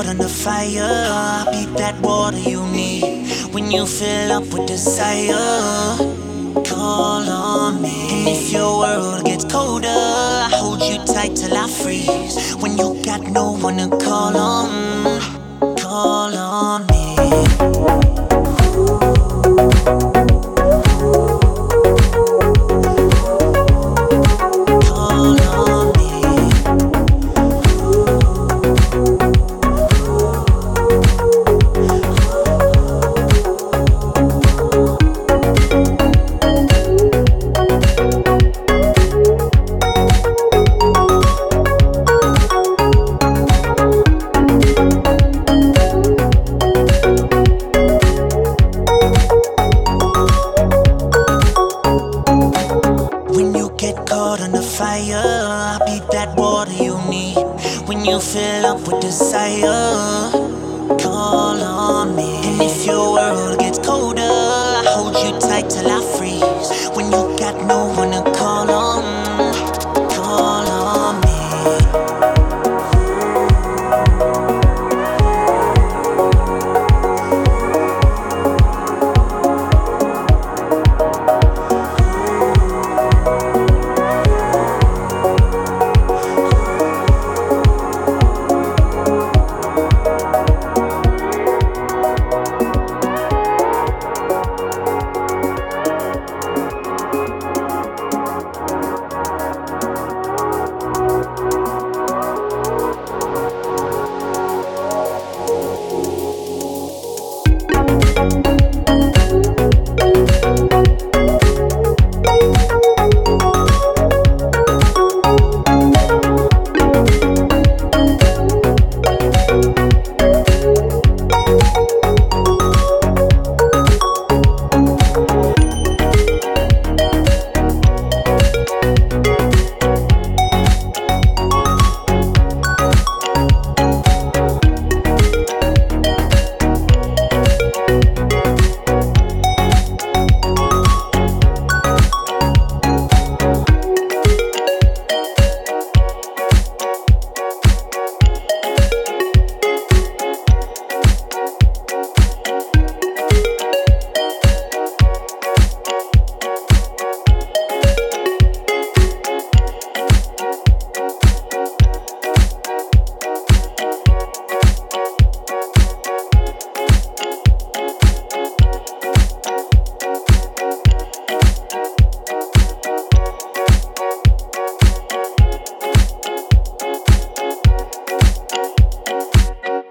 caught on the fire, I'll be that water you need. When you fill up with desire, call on me. And if your world gets colder, I hold you tight till I freeze. When you got no one to call on me. Caught on the fire, I'll be that water you need. When you fill up with desire, call on me. And if your world gets colder, I hold you tight till I freeze. When you got no one to call on